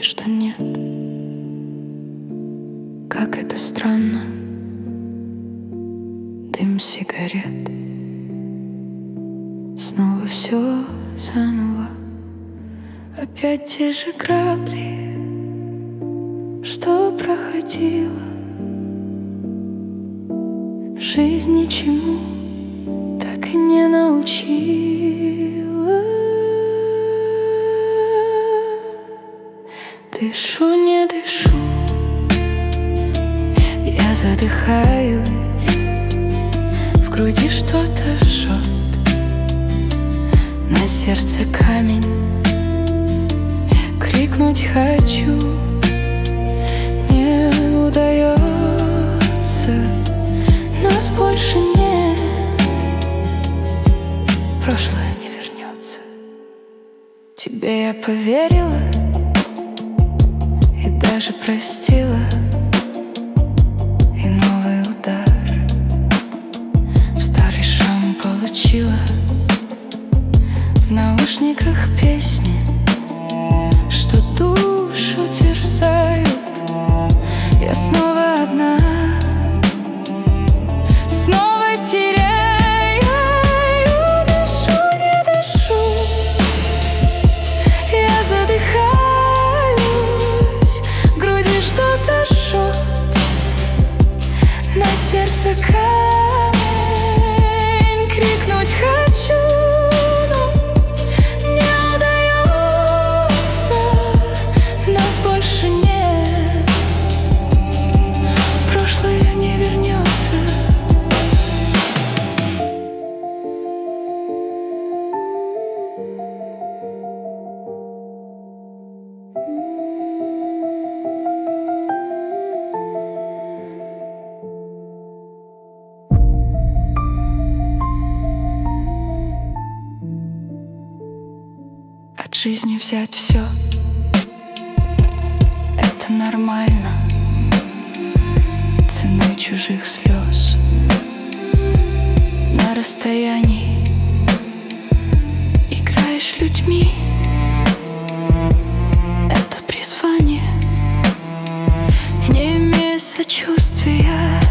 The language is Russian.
что нет. Как это странно, дым сигарет. Снова все заново, опять те же грабли, что проходила. Жизнь ничему так и не научила. Дышу, не дышу, я задыхаюсь, в груди что-то жжет, на сердце камень. Крикнуть хочу, не удается, нас больше нет, прошлое не вернется. Тебе я поверила и даже простила, и новый удар в старый шрам получила. В наушниках песни, что душу терзают. Я снова одна, снова теряю. Дышу, не дышу, я задыхаюсь, в груди что-то жжет, на сердце камень. Крикнуть хочу, но не удается, нас больше нет, прошлое не вернется. От жизни взять все — это нормально, ценой чужих слез. На расстоянии играешь людьми, это призвание, не имея сочувствия.